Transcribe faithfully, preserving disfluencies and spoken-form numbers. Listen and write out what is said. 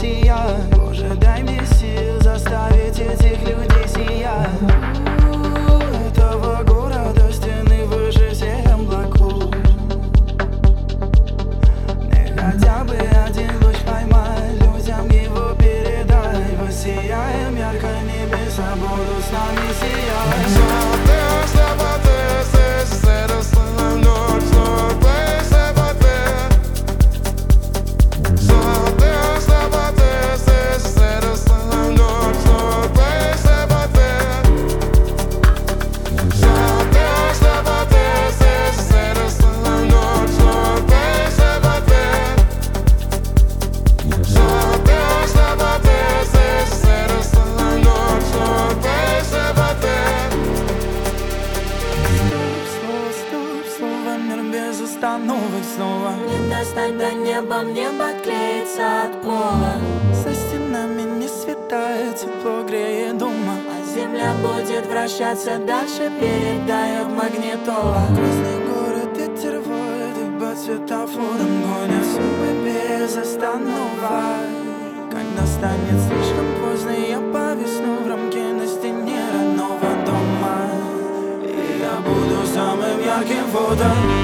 сиять. Боже, дай мне сил заставить этих людей сиять. У этого города стены выше всех облаков. Мне хотя бы один луч поймать, людям его передай. Воссияем ярко небеса, будут с нами сиять. Без остановок снова Не достать до неба, мне отклеится от пола. За стенами не светает, тепло греет дома. А земля будет вращаться дальше, передай в магнитола. Красный город, ветер воет, и по светофорам гонят судьбы без остановок. Когда станет слишком поздно, я повисну в рамке на стене родного дома. И я буду самым ярким фото.